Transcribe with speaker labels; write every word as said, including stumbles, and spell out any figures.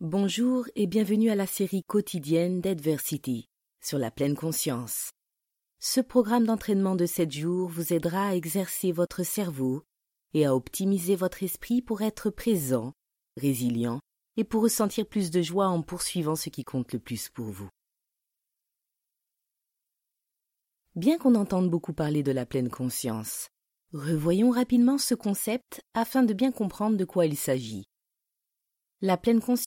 Speaker 1: Bonjour et bienvenue à la série quotidienne d'Adversity sur la pleine conscience. Ce programme d'entraînement de sept jours vous aidera à exercer votre cerveau et à optimiser votre esprit pour être présent, résilient et pour ressentir plus de joie en poursuivant ce qui compte le plus pour vous. Bien qu'on entende beaucoup parler de la pleine conscience, revoyons rapidement ce concept afin de bien comprendre de quoi il s'agit. La pleine conscience